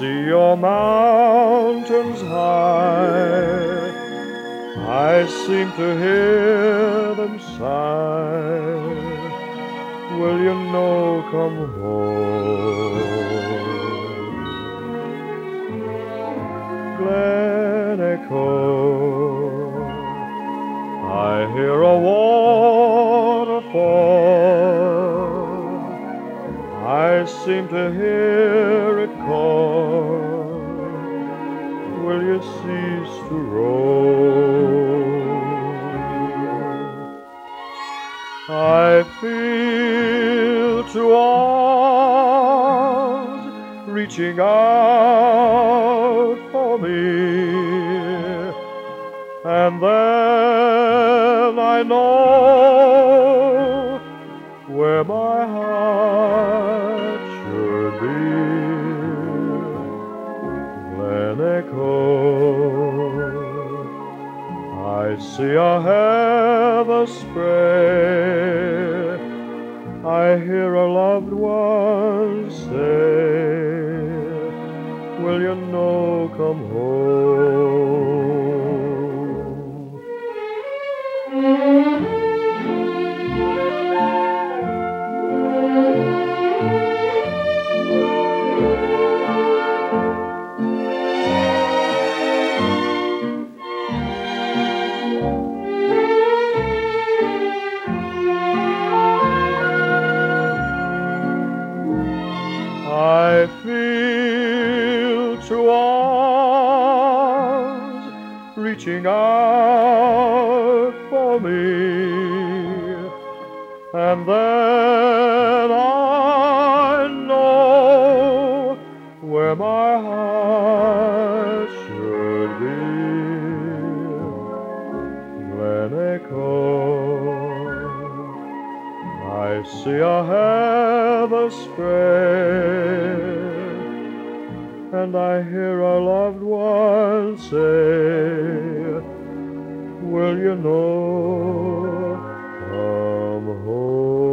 see your mountains high, I seem to hear them sigh. Will you know, come home? Glen Echo, I hear a waterfall, I seem to hear it call. Will you cease to roll? I feel two arms reaching out for me, and then I know where my heart should be. Glen Echo, I see a heather spray, I hear a loved one say, will you know, come home? I feel two arms reaching out for me, and then I know where my heart should be. Glen Echo, I see a heather spray, and I hear a loved one say, will you know, come home?